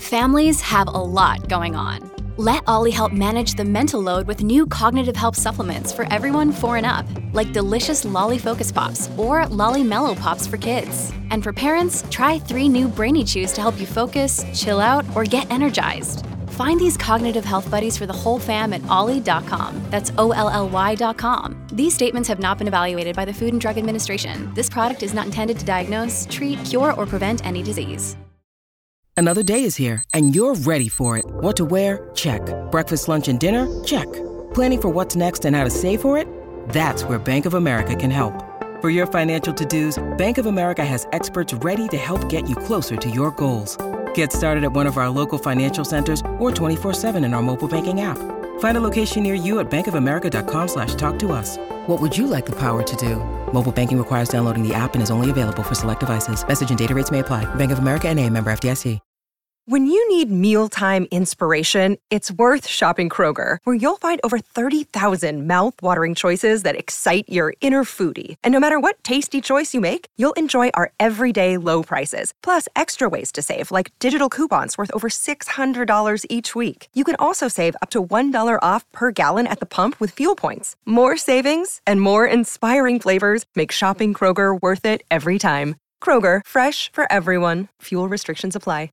Families have a lot going on. Let Ollie help manage the mental load with new cognitive help supplements for everyone 4 and up, like delicious Lolly Focus Pops or Lolly Mellow Pops for kids. And for parents, try 3 new Brainy Chews to help you focus, chill out, or get energized. Find these cognitive health buddies for the whole fam at ollie.com. That's OLLY.com. These statements have not been evaluated by the Food and Drug Administration. This product is not intended to diagnose, treat, cure, or prevent any disease. Another day is here, and you're ready for it. What to wear? Check. Breakfast, lunch, and dinner? Check. Planning for what's next and how to save for it? That's where Bank of America can help. For your financial to-dos, Bank of America has experts ready to help get you closer to your goals. Get started at one of our local financial centers or 24/7 in our mobile banking app. Find a location near you at bankofamerica.com/talktous. What would you like the power to do? Mobile banking requires downloading the app and is only available for select devices. Message and data rates may apply. Bank of America N.A., member FDIC. When you need mealtime inspiration, it's worth shopping Kroger, where you'll find over 30,000 mouth-watering choices that excite your inner foodie. And no matter what tasty choice you make, you'll enjoy our everyday low prices, plus extra ways to save, like digital coupons worth over $600 each week. You can also save up to $1 off per gallon at the pump with fuel points. More savings and more inspiring flavors make shopping Kroger worth it every time. Kroger, fresh for everyone. Fuel restrictions apply.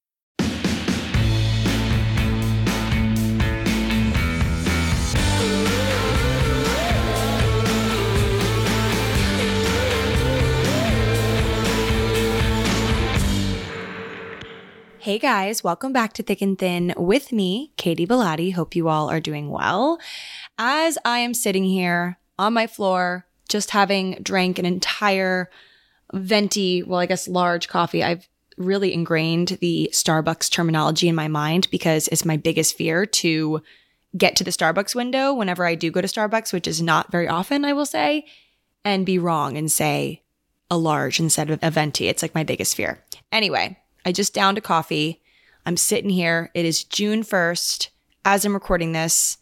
Hey guys, welcome back to Thick and Thin with me, Katie Bellotti. Hope you all are doing well. As I am sitting here on my floor, just having drank an entire venti, well, I guess large coffee, I've really ingrained the Starbucks terminology in my mind because it's my biggest fear to get to the Starbucks window whenever I do go to Starbucks, which is not very often, I will say, and be wrong and say a large instead of a venti. It's like my biggest fear. Anyway, I just downed a coffee. I'm sitting here. It is June 1st as I'm recording this.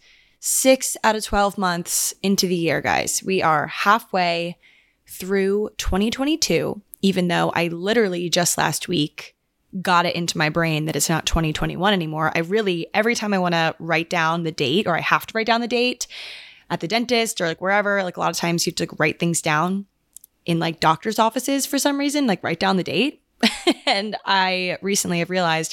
6 out of 12 months into the year, guys. We are halfway through 2022, even though I literally just last week got it into my brain that it's not 2021 anymore. I really, every time I want to write down the date, or I have to write down the date at the dentist or like wherever, like a lot of times you have to like write things down in like doctor's offices for some reason, like write down the date. And I recently have realized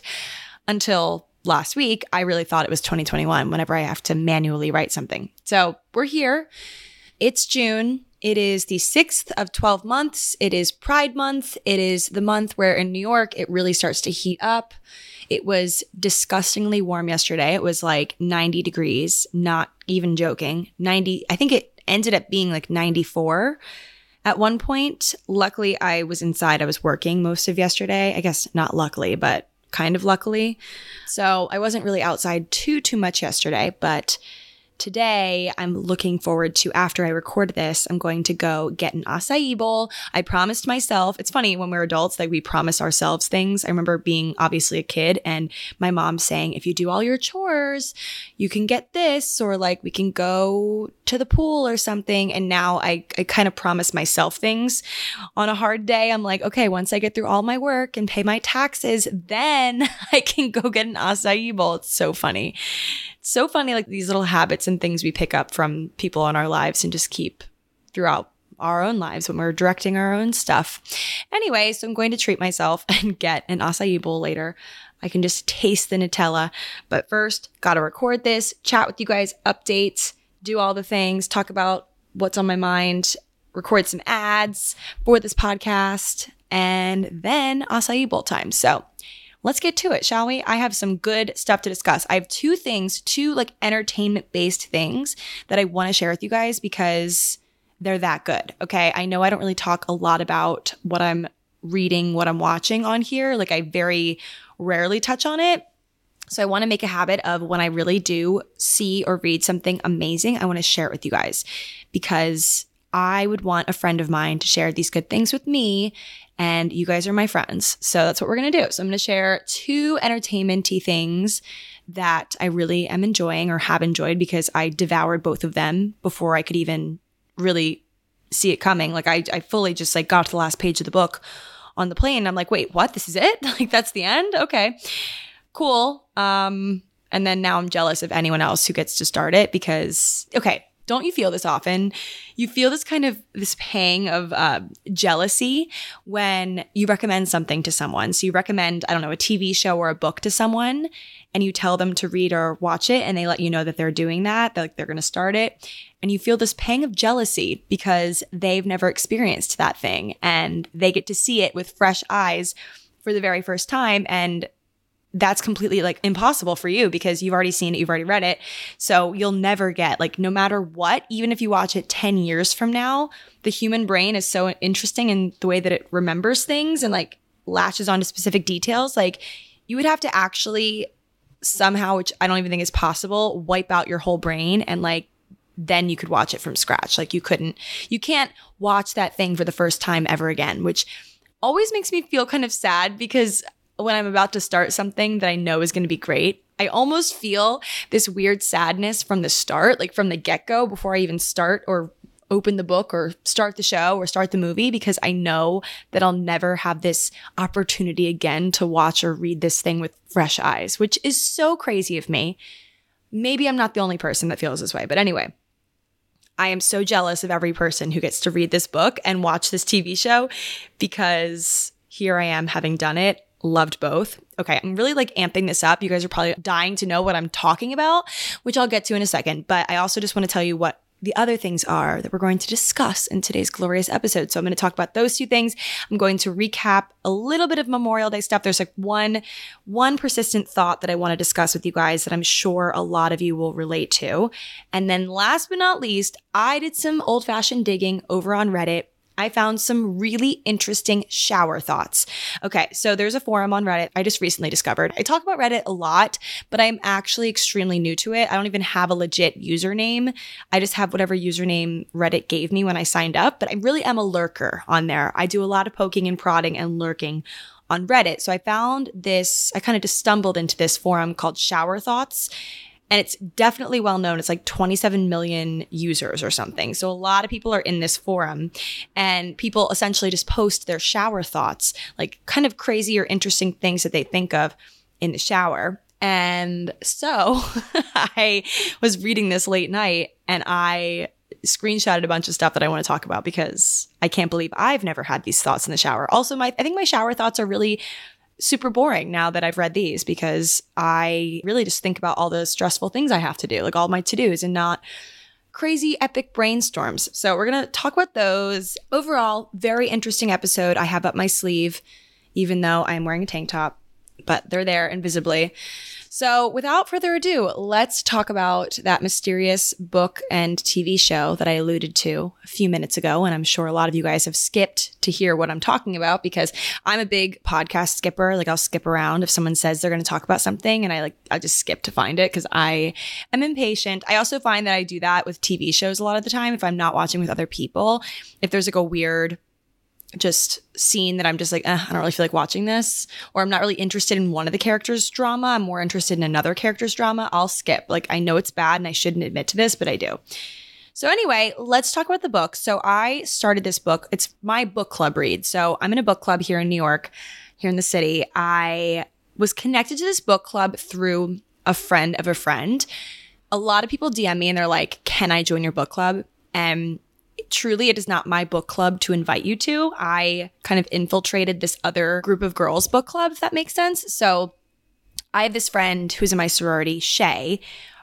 until last week, I really thought it was 2021 whenever I have to manually write something. So we're here. It's June. It is the 6th of 12 months. It is Pride Month. It is the month where in New York, it really starts to heat up. It was disgustingly warm yesterday. It was like 90 degrees, not even joking. 90, I think it ended up being like 94. At one point. Luckily, I was inside. I was working most of yesterday. I guess not luckily, but kind of luckily. So I wasn't really outside too much yesterday, but today, I'm looking forward to, after I record this, I'm going to go get an acai bowl. I promised myself, it's funny when we're adults, like we promise ourselves things. I remember being obviously a kid and my mom saying, if you do all your chores, you can get this, or like we can go to the pool or something. And now I kind of promise myself things on a hard day. I'm like, okay, once I get through all my work and pay my taxes, then I can go get an acai bowl. It's so funny. So funny, like these little habits and things we pick up from people in our lives and just keep throughout our own lives when we're directing our own stuff. Anyway, so I'm going to treat myself and get an acai bowl later. I can just taste the Nutella. But first, gotta record this, chat with you guys, updates, do all the things, talk about what's on my mind, record some ads for this podcast, and then acai bowl time. So let's get to it, shall we? I have some good stuff to discuss. I have two like entertainment-based things that I want to share with you guys because they're that good, okay? I know I don't really talk a lot about what I'm reading, what I'm watching on here. Like I very rarely touch on it. So I want to make a habit of when I really do see or read something amazing, I want to share it with you guys because I would want a friend of mine to share these good things with me, and you guys are my friends. So that's what we're going to do. So I'm going to share two entertainment-y things that I really am enjoying or have enjoyed because I devoured both of them before I could even really see it coming. Like I fully just like got to the last page of the book on the plane. I'm like, wait, what? This is it? Like that's the end? Okay. cool. And then now I'm jealous of anyone else who gets to start it because, okay, don't you feel this often? You feel this kind of this pang of jealousy when you recommend something to someone. So you recommend, I don't know, a TV show or a book to someone and you tell them to read or watch it and they let you know that they're doing that, they're going to start it. And you feel this pang of jealousy because they've never experienced that thing and they get to see it with fresh eyes for the very first time. And that's completely like impossible for you because you've already seen it, you've already read it. So you'll never get, like, no matter what, even if you watch it 10 years from now, the human brain is so interesting in the way that it remembers things and like latches onto specific details. Like you would have to actually somehow, which I don't even think is possible, wipe out your whole brain and like then you could watch it from scratch. Like you can't watch that thing for the first time ever again, which always makes me feel kind of sad because when I'm about to start something that I know is going to be great, I almost feel this weird sadness from the start, like from the get-go before I even start or open the book or start the show or start the movie, because I know that I'll never have this opportunity again to watch or read this thing with fresh eyes, which is so crazy of me. Maybe I'm not the only person that feels this way, but anyway, I am so jealous of every person who gets to read this book and watch this TV show because here I am having done it. Loved both. Okay, I'm really like amping this up. You guys are probably dying to know what I'm talking about, which I'll get to in a second. But I also just want to tell you what the other things are that we're going to discuss in today's glorious episode. So I'm going to talk about those two things. I'm going to recap a little bit of Memorial Day stuff. There's like one persistent thought that I want to discuss with you guys that I'm sure a lot of you will relate to. And then last but not least, I did some old-fashioned digging over on Reddit. I found some really interesting shower thoughts. Okay, so there's a forum on Reddit I just recently discovered. I talk about Reddit a lot, but I'm actually extremely new to it. I don't even have a legit username. I just have whatever username Reddit gave me when I signed up, but I really am a lurker on there. I do a lot of poking and prodding and lurking on Reddit. So I found this, I kind of just stumbled into this forum called Shower Thoughts. And it's definitely well known. It's like 27 million users or something. So a lot of people are in this forum and people essentially just post their shower thoughts, like kind of crazy or interesting things that they think of in the shower. And so I was reading this late night and I screenshotted a bunch of stuff that I want to talk about because I can't believe I've never had these thoughts in the shower. Also, I think my shower thoughts are really super boring now that I've read these because I really just think about all the stressful things I have to do, like all my to-dos and not crazy epic brainstorms. So we're going to talk about those. Overall, very interesting episode I have up my sleeve, even though I'm wearing a tank top, but they're there invisibly. So without further ado, let's talk about that mysterious book and TV show that I alluded to a few minutes ago. And I'm sure a lot of you guys have skipped to hear what I'm talking about because I'm a big podcast skipper. Like I'll skip around if someone says they're going to talk about something and I just skip to find it because I am impatient. I also find that I do that with TV shows a lot of the time if I'm not watching with other people. If there's like a weird just scene that I'm just like, I don't really feel like watching this, or I'm not really interested in one of the characters' drama, I'm more interested in another character's drama, I'll skip. Like I know it's bad and I shouldn't admit to this, but I do. So anyway, let's talk about the book. So I started this book. It's my book club read. So I'm in a book club here in New York, here in the city. I was connected to this book club through a friend of a friend. A lot of people DM me and they're like, can I join your book club? And truly, it is not my book club to invite you to. I kind of infiltrated this other group of girls' book club, if that makes sense. So I have this friend who's in my sorority, Shay.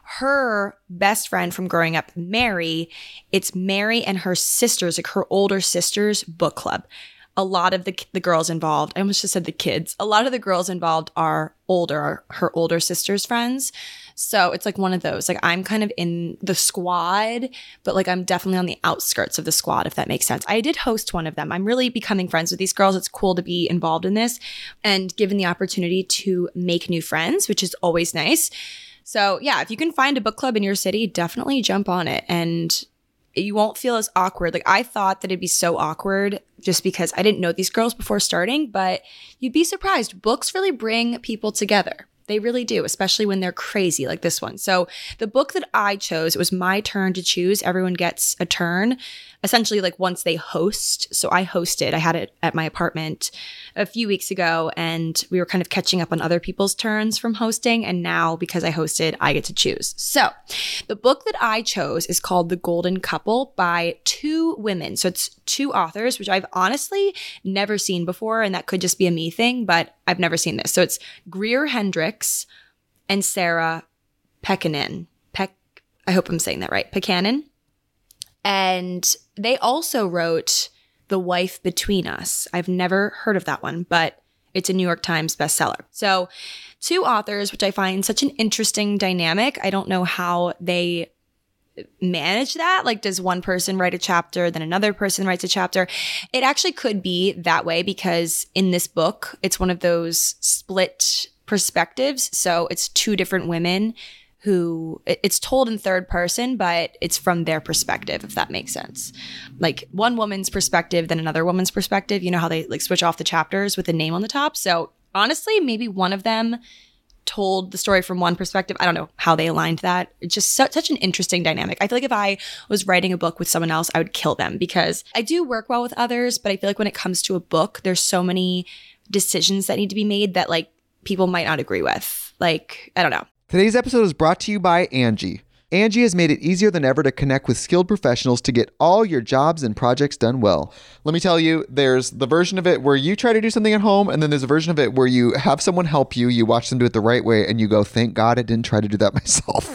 Her best friend from growing up, Mary, it's Mary and her sisters, like her older sisters' book club. A lot of the girls involved, I almost just said the kids, a lot of the girls involved are her older sister's friends. So it's like one of those, like I'm kind of in the squad, but like I'm definitely on the outskirts of the squad, if that makes sense. I did host one of them. I'm really becoming friends with these girls. It's cool to be involved in this and given the opportunity to make new friends, which is always nice. So yeah, if you can find a book club in your city, definitely jump on it and you won't feel as awkward. Like I thought that it'd be so awkward just because I didn't know these girls before starting, but you'd be surprised. Books really bring people together. They really do, especially when they're crazy like this one. So the book that I chose, it was my turn to choose. Everyone gets a turn, essentially like once they host. So I hosted. I had it at my apartment a few weeks ago, and we were kind of catching up on other people's turns from hosting. And now because I hosted, I get to choose. So the book that I chose is called The Golden Couple by two women. So it's two authors, which I've honestly never seen before. And that could just be a me thing, but I've never seen this. So it's Greer Hendricks and Sarah Pekkanen. I hope I'm saying that right. Pekkanen. And they also wrote The Wife Between Us. I've never heard of that one, but it's a New York Times bestseller. So two authors, which I find such an interesting dynamic. I don't know how they manage that. Like, does one person write a chapter, then another person writes a chapter? It actually could be that way because in this book, it's one of those split perspectives. So it's two different women who it's told in third person, but it's from their perspective, if that makes sense. Like one woman's perspective, then another woman's perspective. You know how they like switch off the chapters with the name on the top. So honestly, maybe one of them told the story from one perspective. I don't know how they aligned that. It's just such an interesting dynamic. I feel like if I was writing a book with someone else, I would kill them because I do work well with others, but I feel like when it comes to a book, there's so many decisions that need to be made that like people might not agree with. Like, I don't know. Today's episode is brought to you by Angie. Angie has made it easier than ever to connect with skilled professionals to get all your jobs and projects done well. Let me tell you, there's the version of it where you try to do something at home, and then there's a version of it where you have someone help you, you watch them do it the right way, and you go, thank God I didn't try to do that myself.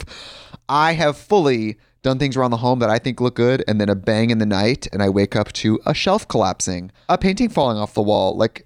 I have fully done things around the home that I think look good, and then a bang in the night, and I wake up to a shelf collapsing, a painting falling off the wall. Like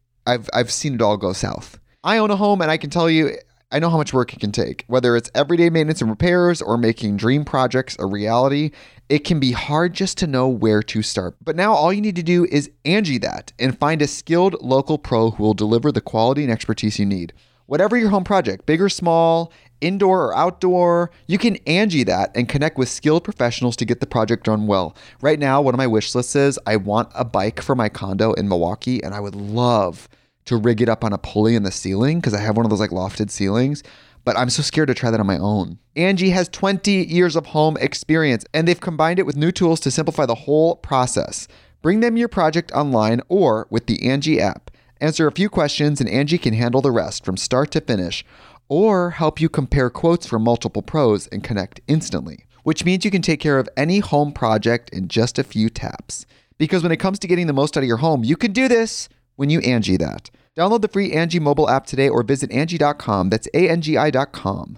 I've seen it all go south. I own a home, and I can tell you, I know how much work it can take. Whether it's everyday maintenance and repairs or making dream projects a reality, it can be hard just to know where to start. But now all you need to do is Angie that and find a skilled local pro who will deliver the quality and expertise you need. Whatever your home project, big or small, indoor or outdoor, you can Angie that and connect with skilled professionals to get the project done well. Right now, one of my wish lists is I want a bike for my condo in Milwaukee, and I would love to rig it up on a pulley in the ceiling because I have one of those like lofted ceilings, but I'm so scared to try that on my own. Angie has 20 years of home experience, and they've combined it with new tools to simplify the whole process. Bring them your project online or with the Angie app. Answer a few questions and Angie can handle the rest from start to finish, or help you compare quotes from multiple pros and connect instantly, which means you can take care of any home project in just a few taps. Because when it comes to getting the most out of your home, you can do this when you Angie that. Download the free Angie mobile app today or visit Angie.com. That's ANGI.com.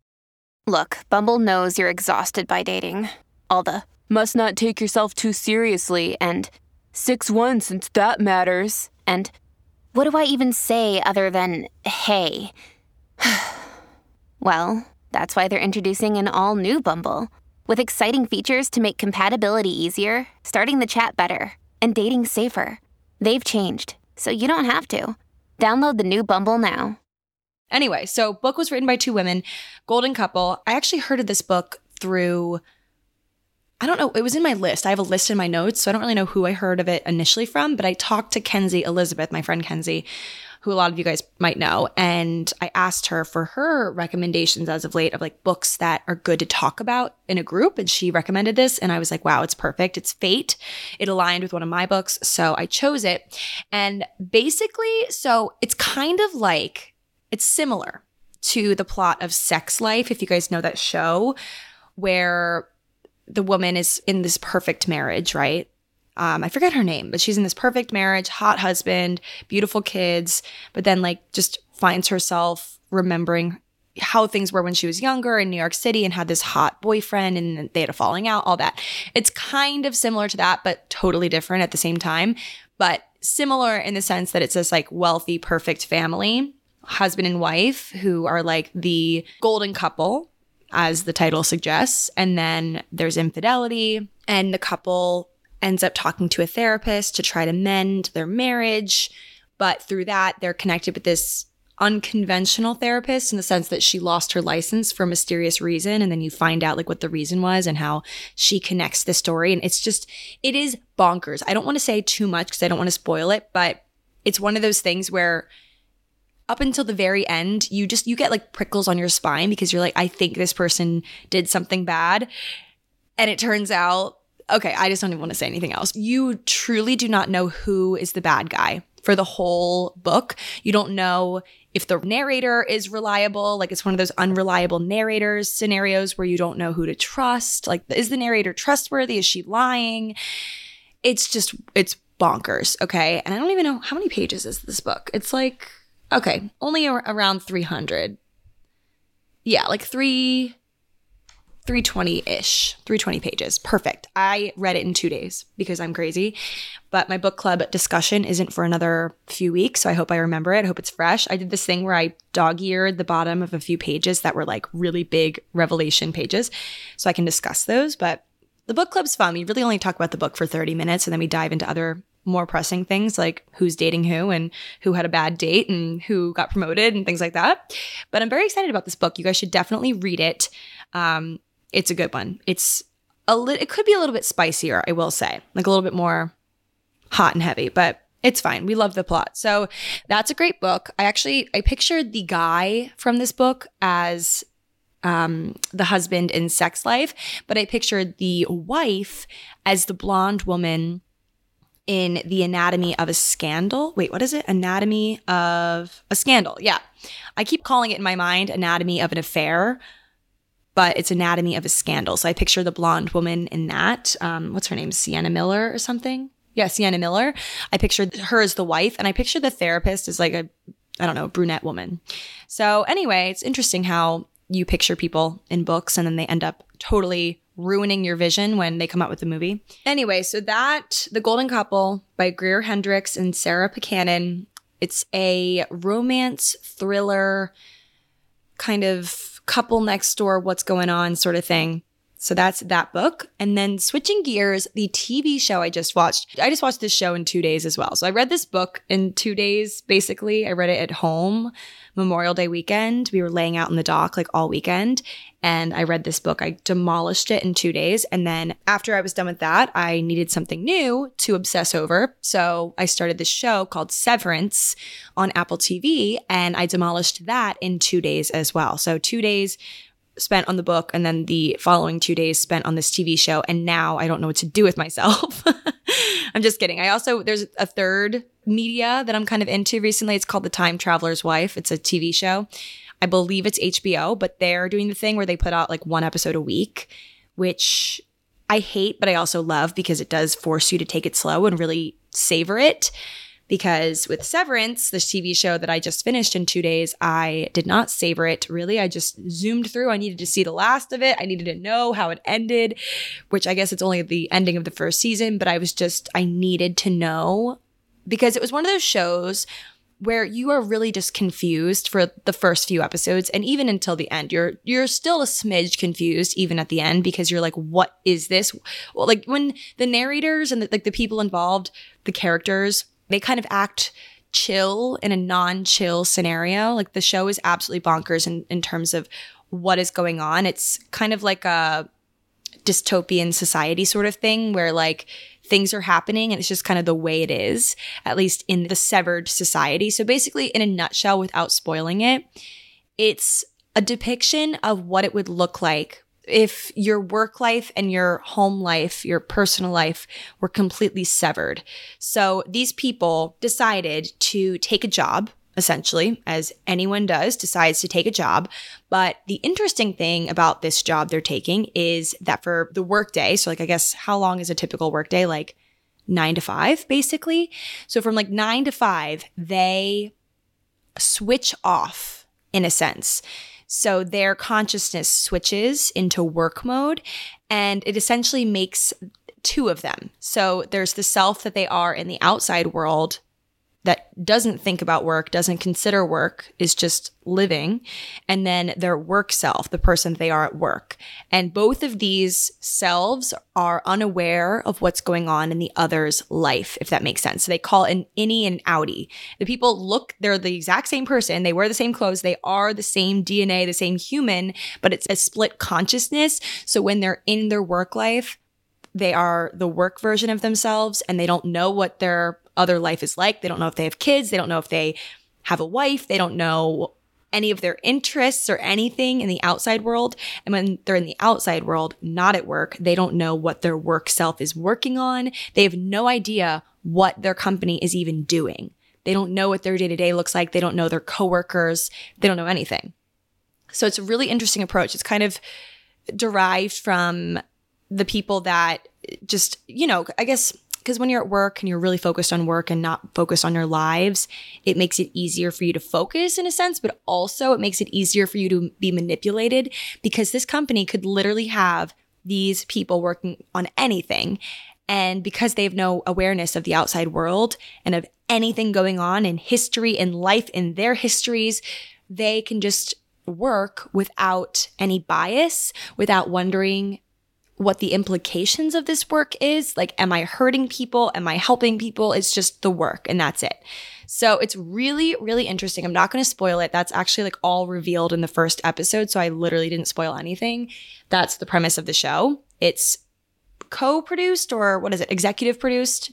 Look, Bumble knows you're exhausted by dating. All the, must not take yourself too seriously, and 6'1" since that matters. And what do I even say other than, hey? Well, that's why they're introducing an all-new Bumble, with exciting features to make compatibility easier, starting the chat better, and dating safer. They've changed, so you don't have to. Download the new Bumble now. Anyway, so book was written by two women, Golden Couple. I actually heard of this book through, I don't know, it was in my list. I have a list in my notes, so I don't really know who I heard of it initially from, but I talked to Kenzie Elizabeth, my friend Kenzie, who a lot of you guys might know, and I asked her for her recommendations as of late of like books that are good to talk about in a group, and she recommended this, and I was like, wow, it's perfect. It's fate. It aligned with one of my books, so I chose it. And basically, so it's kind of like, it's similar to the plot of Sex Life, if you guys know that show, where the woman is in this perfect marriage, right? I forget her name, but she's in this perfect marriage, hot husband, beautiful kids, but then like just finds herself remembering how things were when she was younger in New York City and had this hot boyfriend and they had a falling out, all that. It's kind of similar to that, but totally different at the same time. But similar in the sense that it's this like wealthy, perfect family, husband and wife who are like the golden couple, as the title suggests. And then there's infidelity, and the couple ends up talking to a therapist to try to mend their marriage. But through that, they're connected with this unconventional therapist in the sense that she lost her license for a mysterious reason. And then you find out like what the reason was and how she connects the story. And it's just, it is bonkers. I don't want to say too much because I don't want to spoil it, but it's one of those things where up until the very end, you get like prickles on your spine because you're like, I think this person did something bad. And it turns out, okay, I just don't even want to say anything else. You truly do not know who is the bad guy for the whole book. You don't know if the narrator is reliable. Like, it's one of those unreliable narrators scenarios where you don't know who to trust. Like, is the narrator trustworthy? Is she lying? It's bonkers. Okay. And I don't even know how many pages is this book. It's like, okay, only around 300. Yeah, like 320-ish, 320 pages. Perfect. I read it in 2 days because I'm crazy. But my book club discussion isn't for another few weeks, so I hope I remember it. I hope it's fresh. I did this thing where I dog-eared the bottom of a few pages that were like really big revelation pages, so I can discuss those. But the book club's fun. We really only talk about the book for 30 minutes, and then we dive into other more pressing things like who's dating who and who had a bad date and who got promoted and things like that. But I'm very excited about this book. You guys should definitely read it. It's a good one. It could be a little bit spicier, I will say, like a little bit more hot and heavy, but it's fine. We love the plot. So that's a great book. I pictured the guy from this book as the husband in Sex Life, but I pictured the wife as the blonde woman in The Anatomy of a Scandal. Wait, what is it? Anatomy of a Scandal. Yeah. I keep calling it in my mind Anatomy of an Affair, but it's Anatomy of a Scandal. So I picture the blonde woman in that. What's her name? Sienna Miller or something? Yeah, Sienna Miller. I pictured her as the wife, and I picture the therapist as like a, I don't know, brunette woman. So anyway, it's interesting how you picture people in books and then they end up totally ruining your vision when they come out with the movie. Anyway, so that, The Golden Couple by Greer Hendricks and Sarah Buchanan, it's a romance thriller kind of couple next door, what's going on sort of thing. So that's that book. And then switching gears, the TV show I just watched this show in 2 days as well. So I read this book in 2 days, basically. I read it at home, Memorial Day weekend. We were laying out in the dock like all weekend. And I read this book. I demolished it in 2 days. And then after I was done with that, I needed something new to obsess over. So I started this show called Severance on Apple TV. And I demolished that in 2 days as well. So 2 days spent on the book, and then the following 2 days spent on this TV show. And now I don't know what to do with myself. I'm just kidding. There's a third media that I'm kind of into recently. It's called The Time Traveler's Wife. It's a TV show. I believe it's HBO, but they're doing the thing where they put out like one episode a week, which I hate, but I also love because it does force you to take it slow and really savor it. Because with Severance, this TV show that I just finished in 2 days, I did not savor it, really. I just zoomed through. I needed to see the last of it. I needed to know how it ended, which I guess it's only the ending of the first season, but I needed to know because it was one of those shows where you are really just confused for the first few episodes, and even until the end, you're still a smidge confused even at the end because you're like, what is this? Well, like when the narrators and the people involved, the characters, they kind of act chill in a non-chill scenario. Like the show is absolutely bonkers in terms of what is going on. It's kind of like a dystopian society sort of thing where like things are happening and it's just kind of the way it is, at least in the severed society. So basically, in a nutshell, without spoiling it, it's a depiction of what it would look like if your work life and your home life, your personal life were completely severed. So these people decided to take a job, essentially, as anyone decides to take a job. But the interesting thing about this job they're taking is that for the workday, so like I guess how long is a typical workday? Like 9 to 5, basically. So from like 9 to 5, they switch off in a sense. So their consciousness switches into work mode, and it essentially makes two of them. So there's the self that they are in the outside world that doesn't think about work, doesn't consider work, is just living. And then their work self, the person they are at work. And both of these selves are unaware of what's going on in the other's life, if that makes sense. So they call an innie and outie. The people they're the exact same person. They wear the same clothes. They are the same DNA, the same human, but it's a split consciousness. So when they're in their work life, they are the work version of themselves and they don't know what their other life is like. They don't know if they have kids. They don't know if they have a wife. They don't know any of their interests or anything in the outside world. And when they're in the outside world, not at work, they don't know what their work self is working on. They have no idea what their company is even doing. They don't know what their day-to-day looks like. They don't know their coworkers. They don't know anything. So it's a really interesting approach. It's kind of derived from the people that just, I guess, because when you're at work and you're really focused on work and not focused on your lives, it makes it easier for you to focus in a sense, but also it makes it easier for you to be manipulated, because this company could literally have these people working on anything. And because they have no awareness of the outside world and of anything going on in history, in life, in their histories, they can just work without any bias, without wondering what the implications of this work is. Like, am I hurting people? Am I helping people? It's just the work and that's it. So it's really, really interesting. I'm not going to spoil it. That's actually like all revealed in the first episode. So I literally didn't spoil anything. That's the premise of the show. It's co-produced, or what is it? Executive produced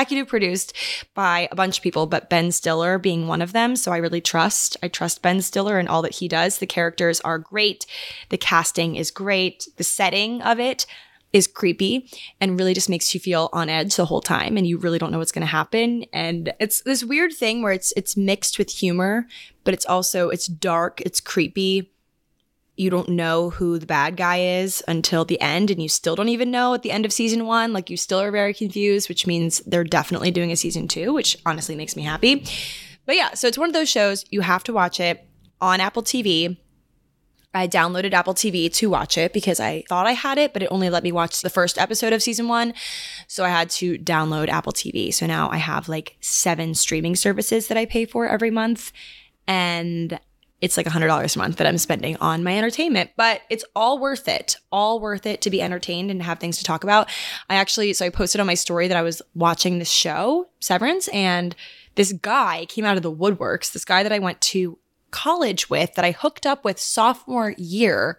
by a bunch of people, but Ben Stiller being one of them. So I trust Ben Stiller and all that he does. The characters are great. The casting is great. The setting of it is creepy and really just makes you feel on edge the whole time, and you really don't know what's going to happen. And it's this weird thing where it's mixed with humor, but it's dark, it's creepy. You don't know who the bad guy is until the end, and you still don't even know at the end of season 1. Like, you still are very confused, which means they're definitely doing a season 2, which honestly makes me happy. But yeah, so it's one of those shows, you have to watch it on Apple TV. I downloaded Apple TV to watch it because I thought I had it, but it only let me watch the first episode of season 1. So I had to download Apple TV. So now I have like 7 streaming services that I pay for every month. And it's like $100 a month that I'm spending on my entertainment, but it's all worth it to be entertained and have things to talk about. I posted on my story that I was watching this show, Severance, and this guy came out of the woodworks, this guy that I went to college with, that I hooked up with sophomore year.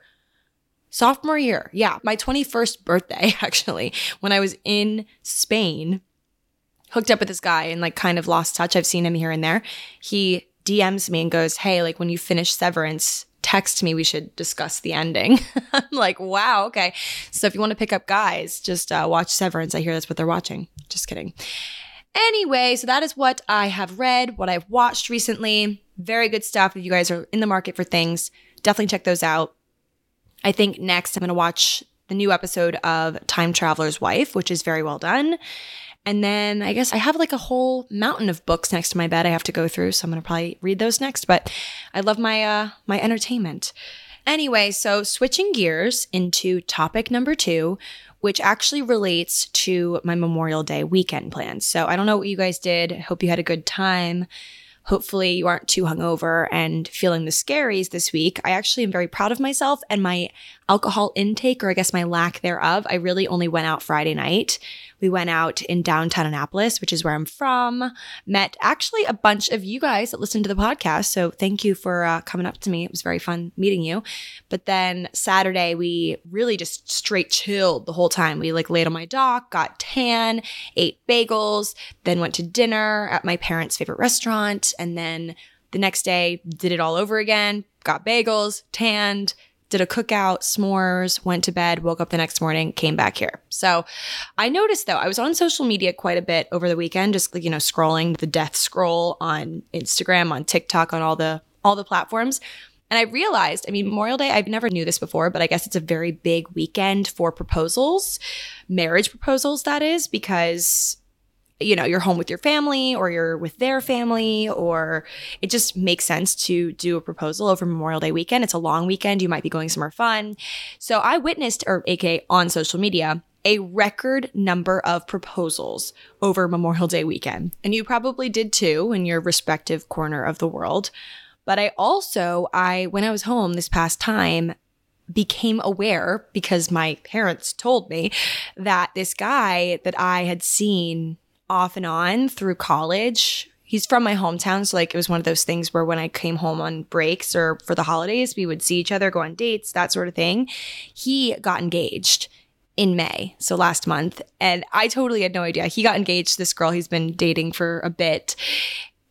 Yeah, my 21st birthday, actually, when I was in Spain, hooked up with this guy and like kind of lost touch. I've seen him here and there. He DMs me and goes, hey, like when you finish Severance, text me, we should discuss the ending. I'm like, wow, okay. So if you want to pick up guys, just watch Severance. I hear that's what they're watching. Just kidding. Anyway, so that is what I have read, what I've watched recently. Very good stuff. If you guys are in the market for things, definitely check those out. I think next I'm going to watch the new episode of Time Traveler's Wife, which is very well done. And then I guess I have like a whole mountain of books next to my bed I have to go through. So I'm going to probably read those next. But I love my entertainment. Anyway, so switching gears into topic number 2, which actually relates to my Memorial Day weekend plans. So I don't know what you guys did. I hope you had a good time. Hopefully you aren't too hungover and feeling the scaries this week. I actually am very proud of myself and my alcohol intake, or I guess my lack thereof. I really only went out Friday night. We went out in downtown Annapolis, which is where I'm from. Met actually a bunch of you guys that listened to the podcast. So thank you for coming up to me. It was very fun meeting you. But then Saturday, we really just straight chilled the whole time. We like laid on my dock, got tan, ate bagels, then went to dinner at my parents' favorite restaurant. And then the next day, did it all over again, got bagels, tanned, did a cookout, s'mores, went to bed, woke up the next morning, came back here. So I noticed though, I was on social media quite a bit over the weekend, just like, scrolling the death scroll on Instagram, on TikTok, on all the platforms. And I realized, Memorial Day, I've never knew this before, but I guess it's a very big weekend for proposals, marriage proposals, that is, because you're home with your family or you're with their family, or it just makes sense to do a proposal over Memorial Day weekend. It's a long weekend. You might be going somewhere fun. So I witnessed, or aka on social media, a record number of proposals over Memorial Day weekend. And you probably did too in your respective corner of the world. But I also, when I was home this past time, became aware, because my parents told me, that this guy that I had seen off and on through college, he's from my hometown. So like it was one of those things where when I came home on breaks or for the holidays, we would see each other, go on dates, that sort of thing. He got engaged in May, so last month. And I totally had no idea. He got engaged to this girl he's been dating for a bit.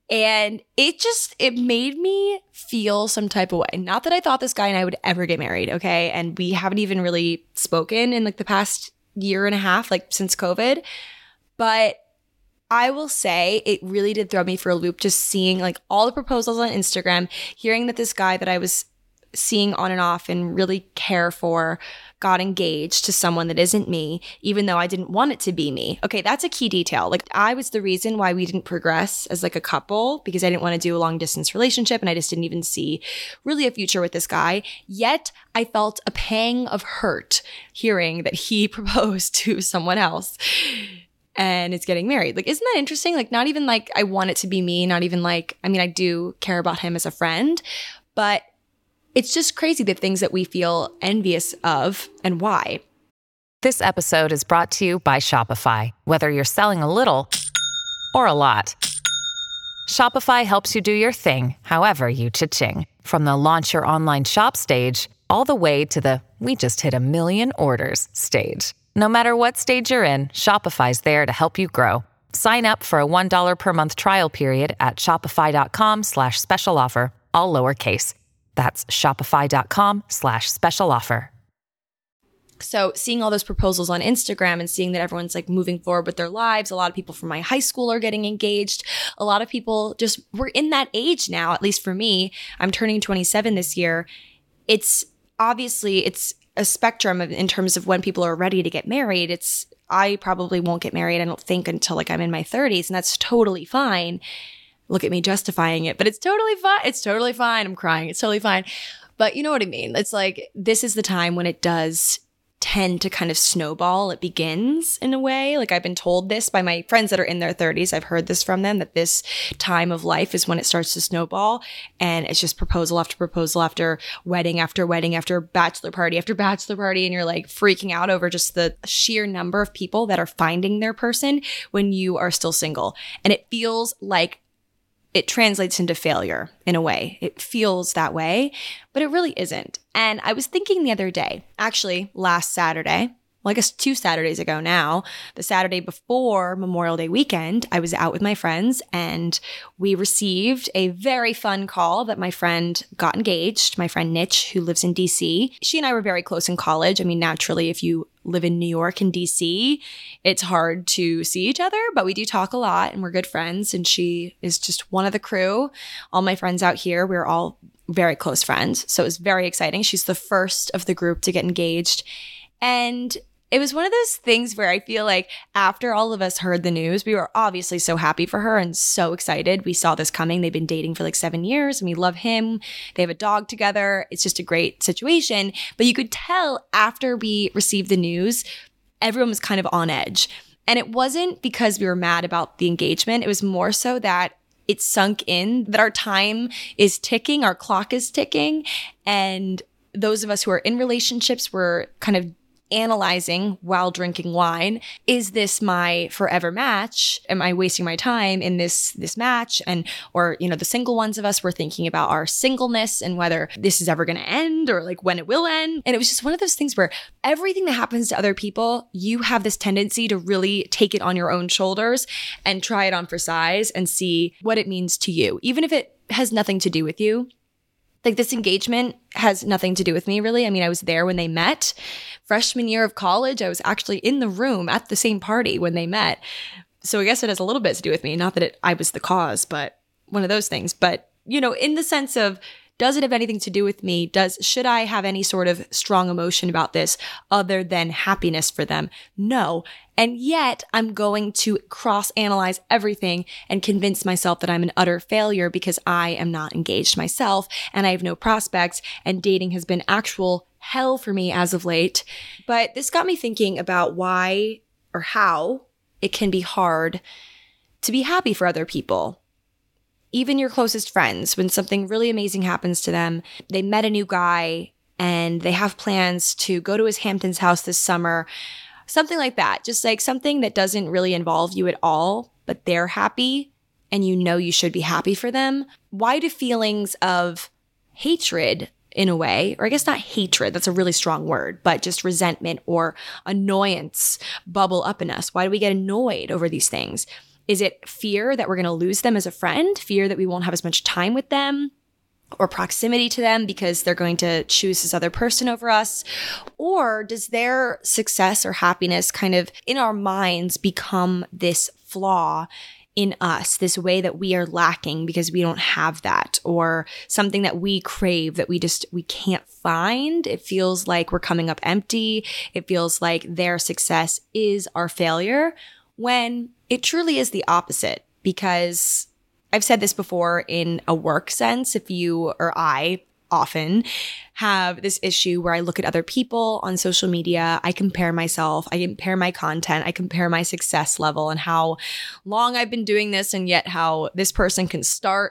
And it made me feel some type of way. Not that I thought this guy and I would ever get married, okay? And we haven't even really spoken in like the past year and a half, like since COVID. But I will say it really did throw me for a loop just seeing like all the proposals on Instagram, hearing that this guy that I was seeing on and off and really care for got engaged to someone that isn't me, even though I didn't want it to be me. Okay, that's a key detail. Like I was the reason why we didn't progress as like a couple because I didn't want to do a long distance relationship and I just didn't even see really a future with this guy. Yet I felt a pang of hurt hearing that he proposed to someone else and is getting married. Like, isn't that interesting? Like, not even like I want it to be me, not even like, I mean, I do care about him as a friend, but it's just crazy the things that we feel envious of and why. This episode is brought to you by Shopify. Whether you're selling a little or a lot, Shopify helps you do your thing, however you cha-ching. From the launch your online shop stage, all the way to the we just hit 1 million orders stage. No matter what stage you're in, Shopify's there to help you grow. Sign up for a $1 per month trial period at shopify.com/special offer, all lowercase. That's shopify.com/special offer. So seeing all those proposals on Instagram and seeing that everyone's like moving forward with their lives, a lot of people from my high school are getting engaged. A lot of people just, we're in that age now, at least for me. I'm turning 27 this year. It's obviously, it's a spectrum in terms of when people are ready to get married. I probably won't get married, I don't think, until like I'm in my 30s, and that's totally fine. Look at me justifying it, but it's totally fine. It's totally fine. I'm crying. It's totally fine. But you know what I mean? It's like, this is the time when it does tend to kind of snowball. It begins in a way. Like I've been told this by my friends that are in their 30s. I've heard this from them, that this time of life is when it starts to snowball. And it's just proposal after proposal after wedding after wedding after bachelor party after bachelor party. And you're like freaking out over just the sheer number of people that are finding their person when you are still single. And it feels like it translates into failure in a way. It feels that way, but it really isn't. And I was thinking the other day, actually last Saturday, well, I guess 2 Saturdays ago now, the Saturday before Memorial Day weekend, I was out with my friends and we received a very fun call that my friend got engaged, my friend Nitch, who lives in DC. She and I were very close in college. I mean, naturally, if you live in New York and DC, it's hard to see each other, but we do talk a lot and we're good friends. And she is just one of the crew. All my friends out here, we're all very close friends. So it was very exciting. She's the first of the group to get engaged. And it was one of those things where I feel like after all of us heard the news, we were obviously so happy for her and so excited. We saw this coming. They've been dating for like 7 years and we love him. They have a dog together. It's just a great situation. But you could tell after we received the news, everyone was kind of on edge. And it wasn't because we were mad about the engagement. It was more so that it sunk in that our time is ticking, our clock is ticking. And those of us who are in relationships were kind of analyzing while drinking wine, is this my forever match? Am I wasting my time in this match? And, or, you know, the single ones of us were thinking about our singleness and whether this is ever going to end or like when it will end. And it was just one of those things where everything that happens to other people, you have this tendency to really take it on your own shoulders and try it on for size and see what it means to you, even if it has nothing to do with you. Like this engagement has nothing to do with me, really. I mean, I was there when they met. Freshman year of college, I was actually in the room at the same party when they met. So I guess it has a little bit to do with me. Not that I was the cause, but one of those things. But, you know, in the sense of, does it have anything to do with me? Should I have any sort of strong emotion about this other than happiness for them? No. And yet I'm going to cross-analyze everything and convince myself that I'm an utter failure because I am not engaged myself and I have no prospects and dating has been actual hell for me as of late. But this got me thinking about why or how it can be hard to be happy for other people. Even your closest friends, when something really amazing happens to them, they met a new guy and they have plans to go to his Hamptons house this summer, something like that. Just like something that doesn't really involve you at all, but they're happy and you know you should be happy for them. Why do feelings of hatred in a way, or I guess not hatred, that's a really strong word, but just resentment or annoyance bubble up in us? Why do we get annoyed over these things? Is it fear that we're going to lose them as a friend? Fear that we won't have as much time with them or proximity to them because they're going to choose this other person over us? Or does their success or happiness kind of in our minds become this flaw in us, this way that we are lacking because we don't have that, or something that we crave that we can't find? It feels like we're coming up empty. It feels like their success is our failure, when it truly is the opposite. Because I've said this before in a work sense, if you or I often have this issue where I look at other people on social media, I compare myself, I compare my content, I compare my success level and how long I've been doing this, and yet how this person can start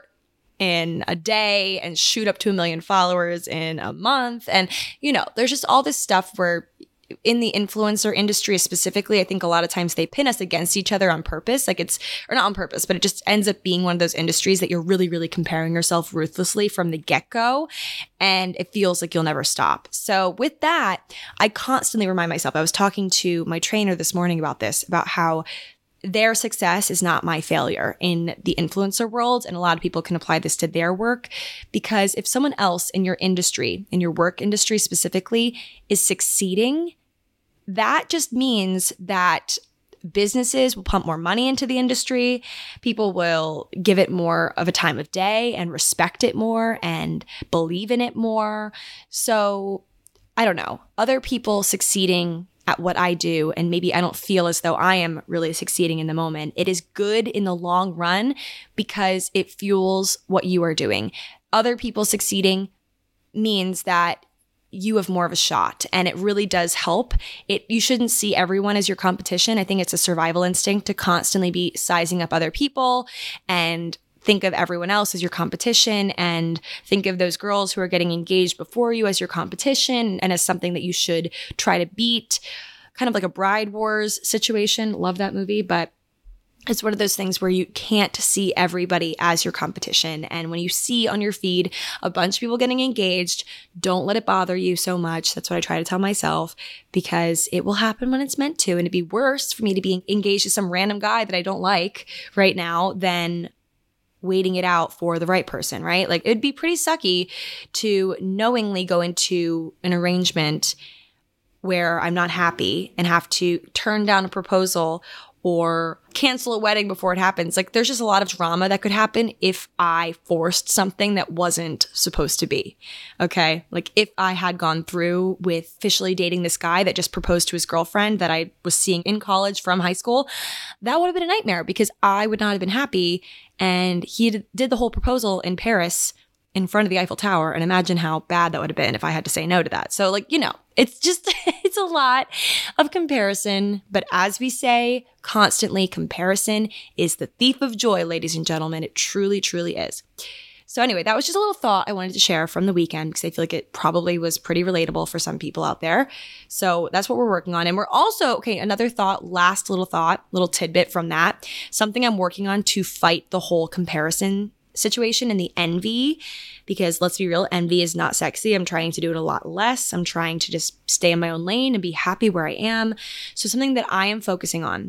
in a day and shoot up to 1 million followers in a month. And, there's just all this stuff where in the influencer industry specifically, I think a lot of times they pin us against each other on purpose. Or not on purpose, but it just ends up being one of those industries that you're really, really comparing yourself ruthlessly from the get-go. And it feels like you'll never stop. So with that, I constantly remind myself, I was talking to my trainer this morning about this, about how their success is not my failure in the influencer world. And a lot of people can apply this to their work, because if someone else in your industry, in your work industry specifically, is succeeding, that just means that businesses will pump more money into the industry. People will give it more of a time of day and respect it more and believe in it more. So I don't know, other people succeeding at what I do, and maybe I don't feel as though I am really succeeding in the moment, it is good in the long run because it fuels what you are doing. Other people succeeding means that you have more of a shot, and it really does help. You shouldn't see everyone as your competition. I think it's a survival instinct to constantly be sizing up other people and think of everyone else as your competition, and think of those girls who are getting engaged before you as your competition and as something that you should try to beat. Kind of like a Bride Wars situation. Love that movie, but it's one of those things where you can't see everybody as your competition. And when you see on your feed a bunch of people getting engaged, don't let it bother you so much. That's what I try to tell myself, because it will happen when it's meant to. And it'd be worse for me to be engaged to some random guy that I don't like right now than waiting it out for the right person, right? Like, it'd be pretty sucky to knowingly go into an arrangement where I'm not happy and have to turn down a proposal or cancel a wedding before it happens. Like, there's just a lot of drama that could happen if I forced something that wasn't supposed to be. Okay? Like, if I had gone through with officially dating this guy that just proposed to his girlfriend that I was seeing in college from high school, that would have been a nightmare because I would not have been happy. And he did the whole proposal in Paris in front of the Eiffel Tower. And imagine how bad that would have been if I had to say no to that. So, like, it's just, it's a lot of comparison. But as we say constantly, comparison is the thief of joy, ladies and gentlemen. It truly, truly is. So anyway, that was just a little thought I wanted to share from the weekend, because I feel like it probably was pretty relatable for some people out there. So that's what we're working on. And we're also, another thought, last little tidbit from that, something I'm working on to fight the whole comparison situation and the envy, because let's be real, envy is not sexy. I'm trying to do it a lot less. I'm trying to just stay in my own lane and be happy where I am. So something that I am focusing on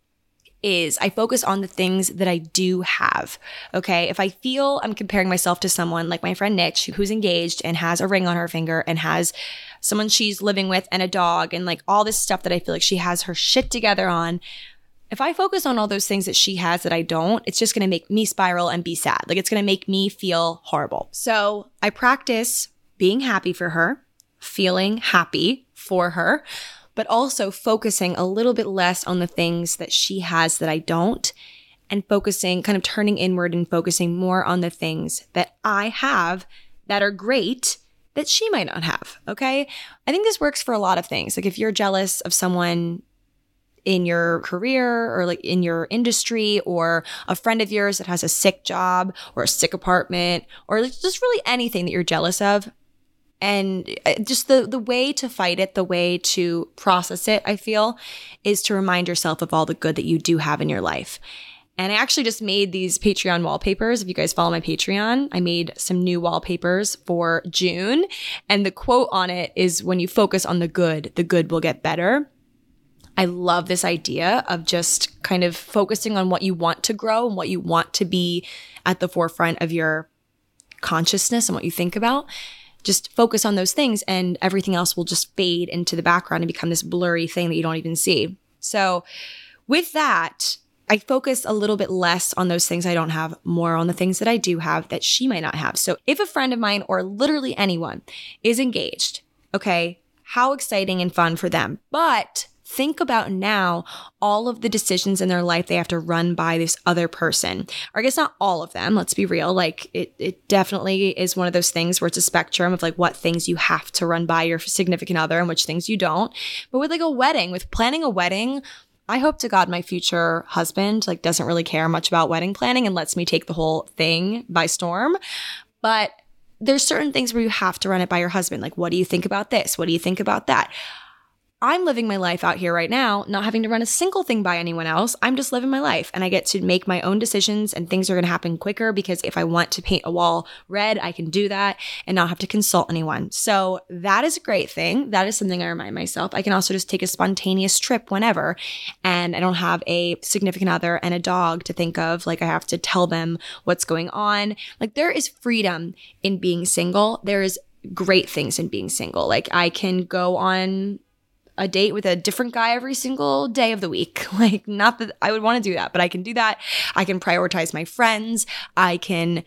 is I focus on the things that I do have. Okay. If I feel I'm comparing myself to someone like my friend Nitch, who's engaged and has a ring on her finger and has someone she's living with and a dog and like all this stuff that I feel like she has her shit together on, if I focus on all those things that she has that I don't, it's just going to make me spiral and be sad. Like, it's going to make me feel horrible. So I practice being happy for her, feeling happy for her, but also focusing a little bit less on the things that she has that I don't, and focusing, kind of turning inward and focusing more on the things that I have that are great that she might not have. Okay. I think this works for a lot of things. Like, if you're jealous of someone in your career or like in your industry, or a friend of yours that has a sick job or a sick apartment, or like just really anything that you're jealous of, and just the way to fight it, the way to process it, I feel, is to remind yourself of all the good that you do have in your life. And I actually just made these Patreon wallpapers. If you guys follow my Patreon, I made some new wallpapers for June. And the quote on it is, when you focus on the good will get better. I love this idea of just kind of focusing on what you want to grow and what you want to be at the forefront of your consciousness and what you think about. Just focus on those things and everything else will just fade into the background and become this blurry thing that you don't even see. So with that, I focus a little bit less on those things I don't have, more on the things that I do have that she might not have. So if a friend of mine or literally anyone is engaged, okay, how exciting and fun for them. But think about now all of the decisions in their life they have to run by this other person. Or I guess not all of them, let's be real. Like it definitely is one of those things where it's a spectrum of like what things you have to run by your significant other and which things you don't. But with like a wedding, with planning a wedding, I hope to God my future husband like doesn't really care much about wedding planning and lets me take the whole thing by storm. But there's certain things where you have to run it by your husband. Like, what do you think about this? What do you think about that? I'm living my life out here right now, not having to run a single thing by anyone else. I'm just living my life and I get to make my own decisions and things are going to happen quicker because if I want to paint a wall red, I can do that and not have to consult anyone. So that is a great thing. That is something I remind myself. I can also just take a spontaneous trip whenever and I don't have a significant other and a dog to think of. Like I have to tell them what's going on. Like there is freedom in being single. There is great things in being single. Like I can go on a date with a different guy every single day of the week. Like, not that I would want to do that, but I can do that. I can prioritize my friends. I can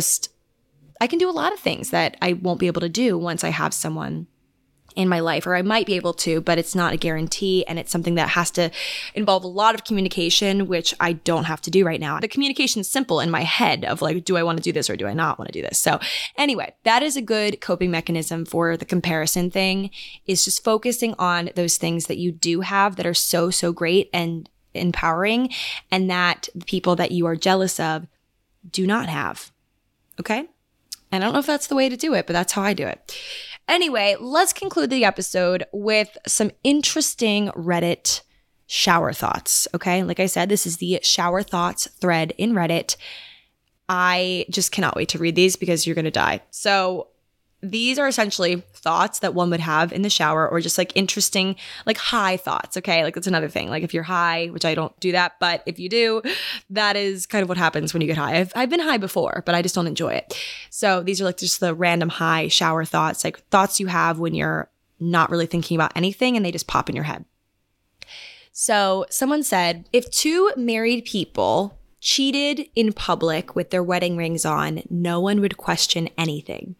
do a lot of things that I won't be able to do once I have someone in my life, or I might be able to, but it's not a guarantee. And it's something that has to involve a lot of communication, which I don't have to do right now. The communication is simple in my head of like, do I want to do this or do I not want to do this? So anyway, that is a good coping mechanism for the comparison thing, is just focusing on those things that you do have that are so, so great and empowering, and that the people that you are jealous of do not have. Okay? And I don't know if that's the way to do it, but that's how I do it. Anyway, let's conclude the episode with some interesting Reddit shower thoughts, okay? Like I said, this is the shower thoughts thread in Reddit. I just cannot wait to read these because you're going to die. So these are essentially thoughts that one would have in the shower, or just like interesting, like high thoughts, okay? Like that's another thing. Like if you're high, which I don't do that, but if you do, that is kind of what happens when you get high. I've been high before, but I just don't enjoy it. So these are like just the random high shower thoughts, like thoughts you have when you're not really thinking about anything and they just pop in your head. So someone said, if two married people cheated in public with their wedding rings on, no one would question anything.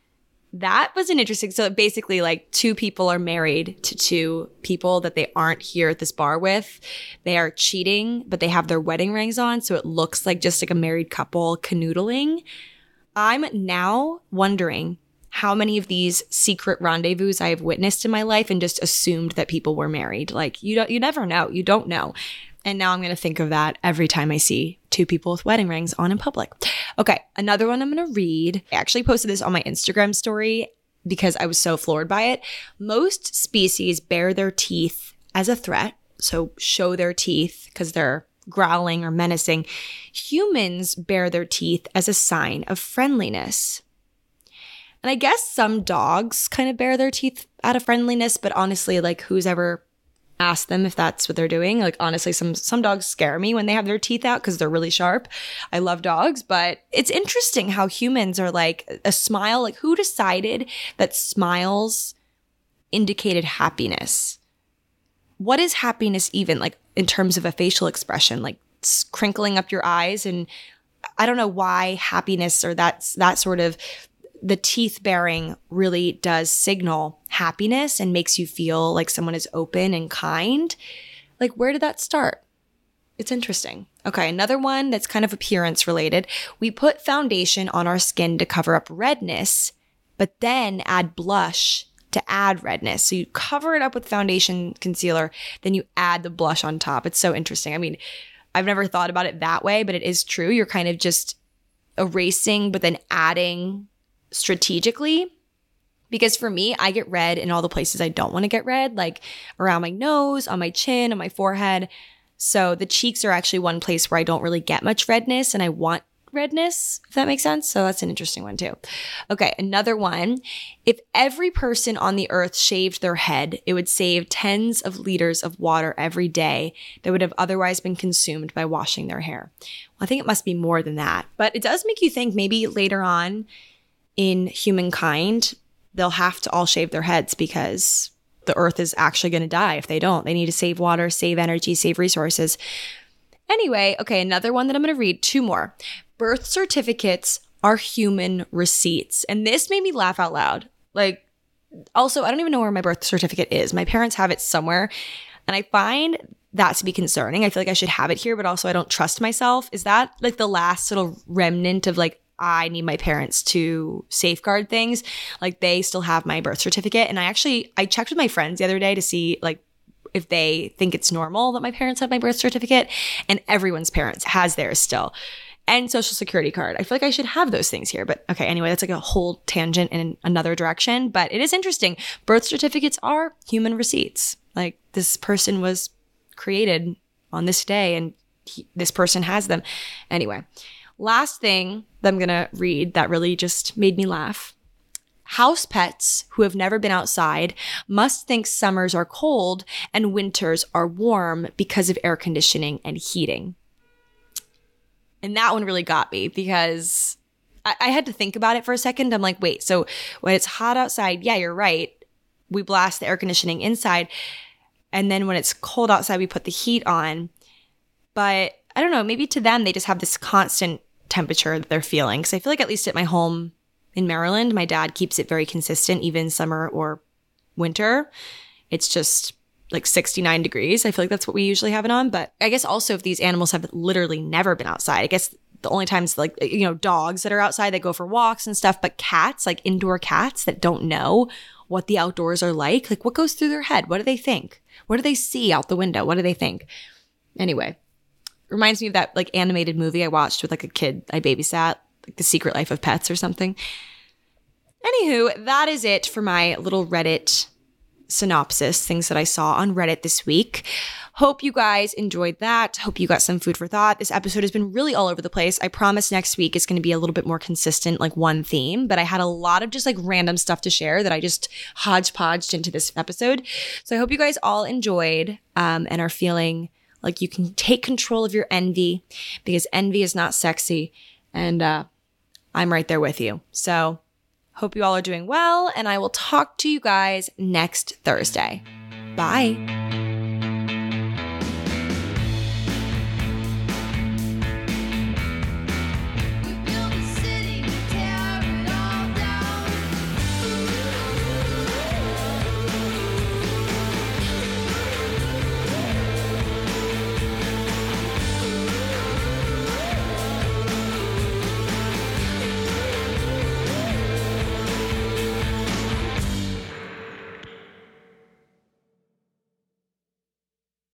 That was an interesting, so basically like two people are married to two people that they aren't here at this bar with. They are cheating, but they have their wedding rings on, so it looks like just like a married couple canoodling. I'm now wondering how many of these secret rendezvous I have witnessed in my life and just assumed that people were married. Like you never know, you don't know. And now I'm going to think of that every time I see two people with wedding rings on in public. Okay, another one I'm going to read. I actually posted this on my Instagram story because I was so floored by it. Most species bare their teeth as a threat, so show their teeth because they're growling or menacing. Humans bare their teeth as a sign of friendliness. And I guess some dogs kind of bare their teeth out of friendliness, but honestly, like who's ever ask them if that's what they're doing? Like honestly, some dogs scare me when they have their teeth out because they're really sharp. I love dogs, but it's interesting how humans are like a smile. Like who decided that smiles indicated happiness? What is happiness even, like in terms of a facial expression, like crinkling up your eyes? And I don't know why happiness or that sort of the teeth bearing really does signal happiness and makes you feel like someone is open and kind. Like, where did that start? It's interesting. Okay, another one that's kind of appearance related. We put foundation on our skin to cover up redness, but then add blush to add redness. So you cover it up with foundation concealer, then you add the blush on top. It's so interesting. I mean, I've never thought about it that way, but it is true. You're kind of just erasing, but then adding strategically. Because for me, I get red in all the places I don't want to get red, like around my nose, on my chin, on my forehead. So the cheeks are actually one place where I don't really get much redness and I want redness, if that makes sense. So that's an interesting one too. Okay, another one. If every person on the earth shaved their head, it would save tens of liters of water every day that would have otherwise been consumed by washing their hair. Well, I think it must be more than that. But it does make you think maybe later on in humankind, they'll have to all shave their heads because the earth is actually going to die if they don't. They need to save water, save energy, save resources. Anyway, okay, another one that I'm going to read, 2 more. Birth certificates are human receipts. And this made me laugh out loud. Like, also, I don't even know where my birth certificate is. My parents have it somewhere. And I find that to be concerning. I feel like I should have it here, but also I don't trust myself. Is that like the last little remnant of like, I need my parents to safeguard things? Like they still have my birth certificate. And I checked with my friends the other day to see like if they think it's normal that my parents have my birth certificate, and everyone's parents has theirs still. And social security card. I feel like I should have those things here. But okay, anyway, that's like a whole tangent in another direction. But it is interesting. Birth certificates are human receipts. Like this person was created on this day and this person has them. Anyway, last thing that I'm going to read that really just made me laugh. House pets who have never been outside must think summers are cold and winters are warm because of air conditioning and heating. And that one really got me because I had to think about it for a second. I'm like, wait, so when it's hot outside, yeah, you're right. We blast the air conditioning inside. And then when it's cold outside, we put the heat on. But I don't know, maybe to them, they just have this constant temperature that they're feeling. Because I feel like at least at my home in Maryland, my dad keeps it very consistent, even summer or winter. It's just like 69 degrees. I feel like that's what we usually have it on. But I guess also if these animals have literally never been outside, I guess the only times like, you know, dogs that are outside, they go for walks and stuff, but cats, like indoor cats that don't know what the outdoors are like what goes through their head? What do they think? What do they see out the window? What do they think? Anyway, reminds me of that like animated movie I watched with like a kid I babysat, like The Secret Life of Pets or something. Anywho, that is it for my little Reddit synopsis, things that I saw on Reddit this week. Hope you guys enjoyed that. Hope you got some food for thought. This episode has been really all over the place. I promise next week is going to be a little bit more consistent, like one theme, but I had a lot of just like random stuff to share that I just hodgepodged into this episode. So I hope you guys all enjoyed and are feeling like you can take control of your envy, because envy is not sexy. And I'm right there with you. So hope you all are doing well, and I will talk to you guys next Thursday. Bye.